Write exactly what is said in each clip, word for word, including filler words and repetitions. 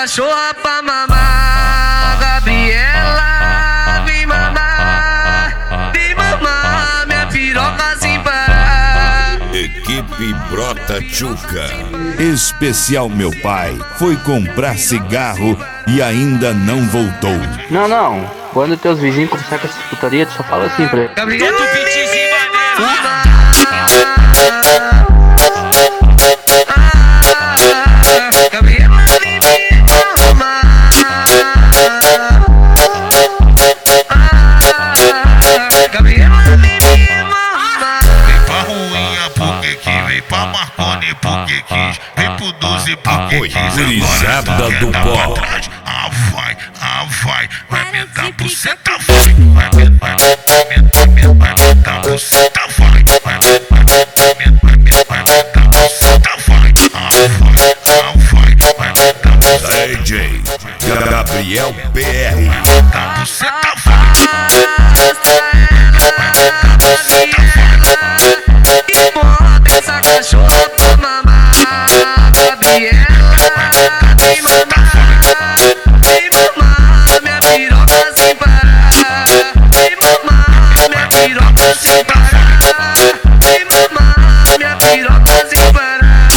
cachorra pra mamar. Gabriela, vem mamar, vem mamar minha piroca sem parar. Equipe Brota Tchuca. Especial meu pai foi comprar cigarro e ainda não voltou. Não, não. Quando teus vizinhos começarem com essa putaria, tu só fala assim pra ele. Gabriela, Todo pitizinho maneiro. Vem pra Marconi porque quis, vem pro doze porque quis. Gurizada do pó. Ah vai, ah vai, vai me dar buceta, vai, vai, vai, vai, vai, vai me dar buceta, vai, vai, vai, vai, vai me dar buceta, vai, ah vai, ah vai, vai me dar buceta. D J Gabriel P R. Vai me dar buceta, vai, vai me dar buceta, vai. essa cachorra pra mamar. Gabriela, vem mamar, vem mamar minha piroca sem parar. Vem mamar minha piroca sem parar. Vem mamar minha piroca sem parar.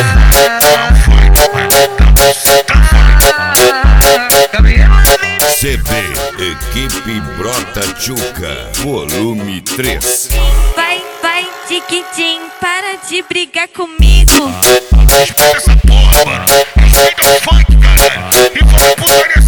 Gabriela, C D Equipe Brota Tchuca, volume três. Vai, vai, Tiquitim, para de brigar comigo. Respeita essa porra, mano. Respeita o funk, caralho. E vai putaria